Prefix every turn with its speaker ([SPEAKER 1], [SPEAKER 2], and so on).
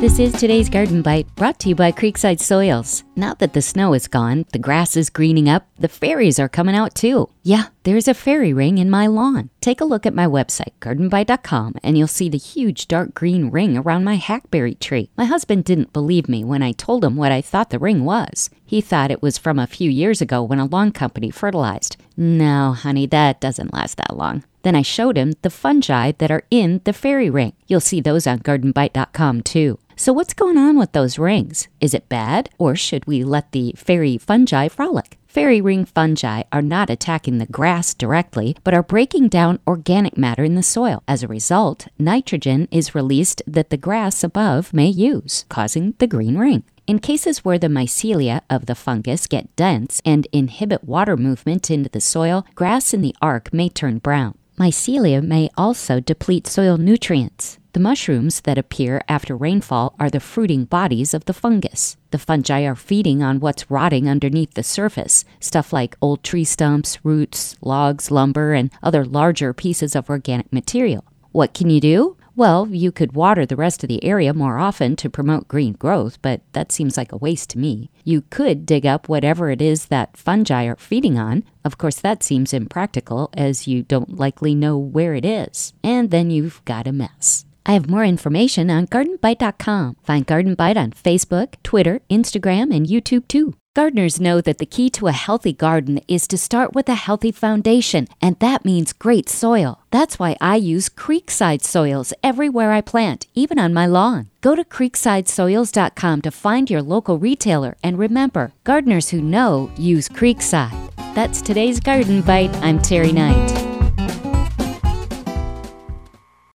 [SPEAKER 1] This is today's Garden Bite, brought to you by Creekside Soils. Now that the snow is gone, the grass is greening up, the fairies are coming out too. Yeah, there's a fairy ring in my lawn. Take a look at my website, gardenbite.com, and you'll see the huge dark green ring around my hackberry tree. My husband didn't believe me when I told him what I thought the ring was. He thought it was from a few years ago when a lawn company fertilized. No, honey, that doesn't last that long. Then I showed him the fungi that are in the fairy ring. You'll see those on gardenbite.com too. So what's going on with those rings? Is it bad, or should we let the fairy fungi frolic? Fairy ring fungi are not attacking the grass directly, but are breaking down organic matter in the soil. As a result, nitrogen is released that the grass above may use, causing the green ring. In cases where the mycelia of the fungus get dense and inhibit water movement into the soil, grass in the arc may turn brown. Mycelia may also deplete soil nutrients. The mushrooms that appear after rainfall are the fruiting bodies of the fungus. The fungi are feeding on what's rotting underneath the surface, stuff like old tree stumps, roots, logs, lumber, and other larger pieces of organic material. What can you do? Well, you could water the rest of the area more often to promote green growth, but that seems like a waste to me. You could dig up whatever it is that fungi are feeding on. Of course, that seems impractical, as you don't likely know where it is. And then you've got a mess. I have more information on gardenbite.com. Find Garden Bite on Facebook, Twitter, Instagram, and YouTube too. Gardeners know that the key to a healthy garden is to start with a healthy foundation, and that means great soil. That's why I use Creekside Soils everywhere I plant, even on my lawn. Go to creeksidesoils.com to find your local retailer, and remember, gardeners who know use Creekside. That's today's Garden Bite. I'm Terry Knight.